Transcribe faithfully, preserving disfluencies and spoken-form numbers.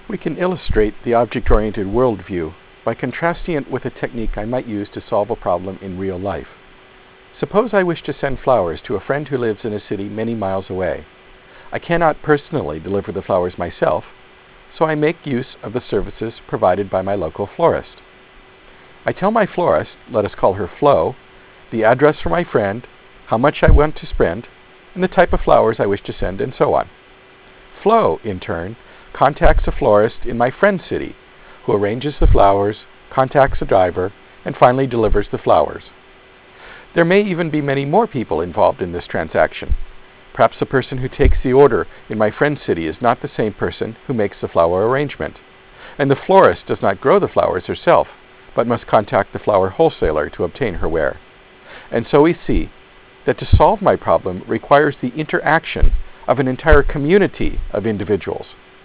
We can illustrate the object-oriented worldview by contrasting it with a technique I might use to solve a problem in real life. Suppose I wish to send flowers to a friend who lives in a city many miles away. I cannot personally deliver the flowers myself, so I make use of the services provided by my local florist. I tell my florist, let us call her Flo, the address for my friend, how much I want to spend, and the type of flowers I wish to send, and so on. Flo, in turn, contacts a florist in my friend's city, who arranges the flowers, contacts a driver, and finally delivers the flowers. There may even be many more people involved in this transaction. Perhaps the person who takes the order in my friend's city is not the same person who makes the flower arrangement. And the florist does not grow the flowers herself, but must contact the flower wholesaler to obtain her ware. And so we see that to solve my problem requires the interaction of an entire community of individuals.